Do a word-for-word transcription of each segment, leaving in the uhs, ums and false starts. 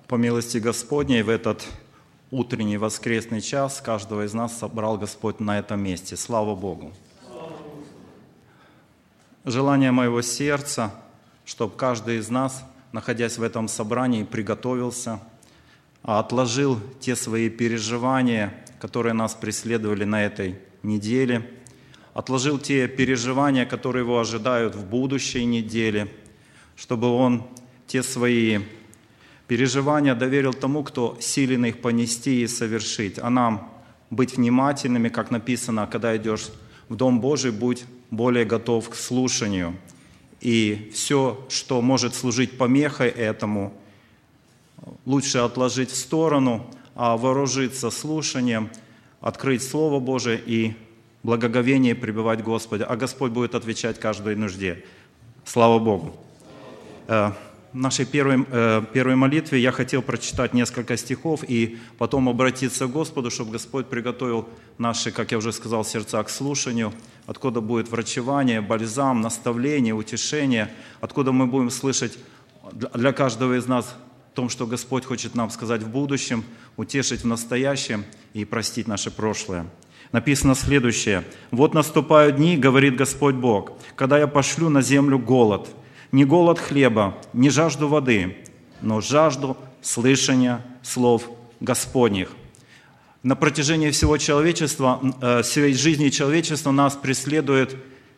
По милости Господней в этот утренний воскресный час каждого из нас собрал Господь на этом месте. Слава Богу! Желание моего сердца, чтобы каждый из нас, находясь в этом собрании, приготовился, отложил те свои переживания, которые нас преследовали на этой неделе, отложил те переживания, которые его ожидают в будущей неделе, чтобы он те свои переживания доверил тому, кто силен их понести и совершить. А нам быть внимательными, как написано, когда идешь в Дом Божий, будь более готов к слушанию. И все, что может служить помехой этому, лучше отложить в сторону, а вооружиться слушанием, открыть Слово Божие и благоговение пребывать Господе. А Господь будет отвечать каждой нужде. Слава Богу! В нашей первой, э, первой молитве я хотел прочитать несколько стихов и потом обратиться к Господу, чтобы Господь приготовил наши, как я уже сказал, сердца к слушанию, откуда будет врачевание, бальзам, наставление, утешение, откуда мы будем слышать для каждого из нас о том, что Господь хочет нам сказать в будущем, утешить в настоящем и простить наше прошлое. Написано следующее. «Вот наступают дни, говорит Господь Бог, когда я пошлю на землю голод, не голод хлеба, не жажду воды, но жажду слышания слов Господних». На протяжении всего человечества, всей жизни человечества нас преследует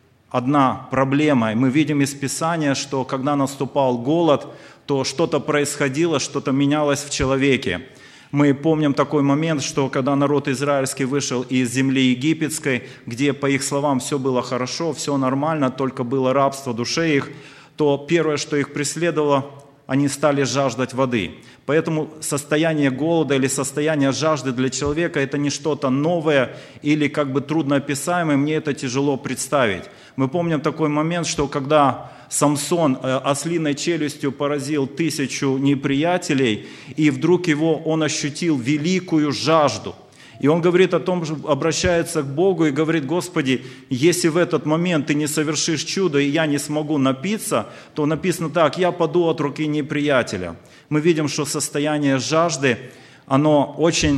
одна проблема. И мы видим из Писания, что когда наступал голод, то что-то происходило, что-то менялось в человеке. Мы помним такой момент, что когда народ израильский вышел из земли египетской, где, по их словам, все было хорошо, все нормально, только было рабство душе их, то первое, что их преследовало, они стали жаждать воды. Поэтому состояние голода или состояние жажды для человека – это не что-то новое или как бы трудноописаемое, мне это тяжело представить. Мы помним такой момент, что когда Самсон ослиной челюстью поразил тысячу неприятелей, и вдруг его он ощутил великую жажду. И он говорит о том, что обращается к Богу и говорит: «Господи, если в этот момент Ты не совершишь чудо, и я не смогу напиться, то написано так: я паду от руки неприятеля». Мы видим, что состояние жажды, оно очень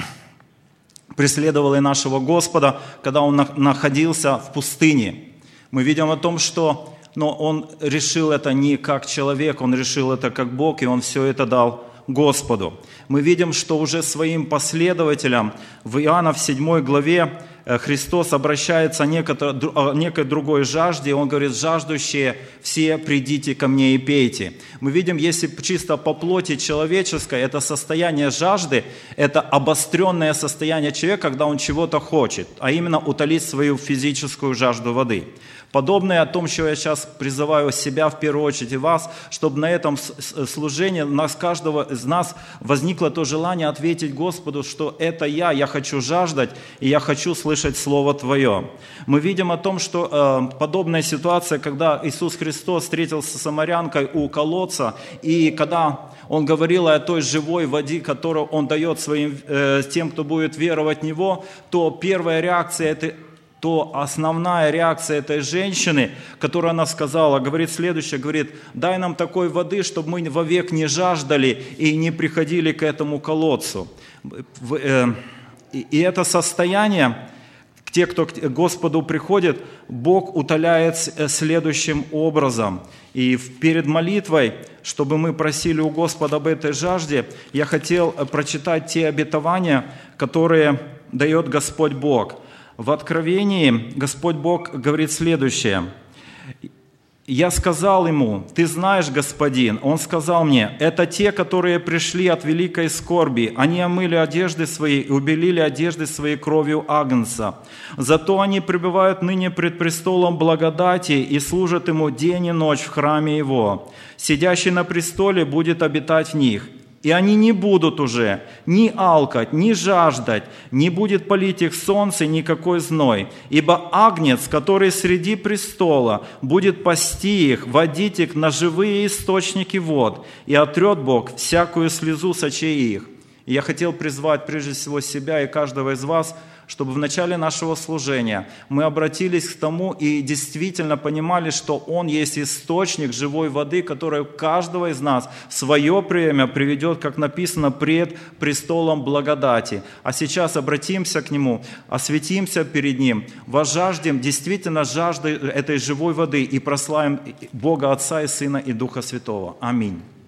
преследовало и нашего Господа, когда Он находился в пустыне. Мы видим о том, что но Он решил это не как человек, Он решил это как Бог, и Он все это дал Господу. Мы видим, что уже своим последователям в Иоанна в седьмой главе Христос обращается о некой другой жажде. Он говорит: «Жаждущие все, придите ко мне и пейте». Мы видим, если чисто по плоти человеческой, это состояние жажды, это обостренное состояние человека, когда он чего-то хочет, а именно утолить свою физическую жажду воды. Подобное о том, что я сейчас призываю себя в первую очередь и вас, чтобы на этом служении у нас, каждого из нас возникло то желание ответить Господу, что это я, я хочу жаждать, и я хочу слышать Слово Твое. Мы видим о том, что э, подобная ситуация, когда Иисус Христос встретился с самарянкой у колодца, и когда Он говорил о той живой воде, которую Он дает своим, э, тем, кто будет веровать в Него, то первая реакция – это то основная реакция этой женщины, которую она сказала, говорит следующее, говорит: «Дай нам такой воды, чтобы мы вовек не жаждали и не приходили к этому колодцу». И это состояние, те, кто к Господу приходит, Бог утоляет следующим образом. И перед молитвой, чтобы мы просили у Господа об этой жажде, я хотел прочитать те обетования, которые дает Господь Бог. В Откровении Господь Бог говорит следующее. «Я сказал ему: ты знаешь, Господин». Он сказал мне: «Это те, которые пришли от великой скорби. Они омыли одежды свои и убелили одежды свои кровью Агнца. Зато они пребывают ныне пред престолом благодати и служат Ему день и ночь в храме Его. Сидящий на престоле будет обитать в них». И они не будут уже ни алкать, ни жаждать, не будет палить их солнце никакой зной. Ибо Агнец, который среди престола, будет пасти их, водить их на живые источники вод, и отрет Бог всякую слезу с очей их». И я хотел призвать прежде всего себя и каждого из вас чтобы в начале нашего служения мы обратились к тому и действительно понимали, что Он есть источник живой воды, которая каждого из нас в свое время приведет, как написано, пред престолом благодати. А сейчас обратимся к Нему, осветимся перед Ним, возжаждем действительно жаждой этой живой воды и прославим Бога Отца и Сына и Духа Святого. Аминь.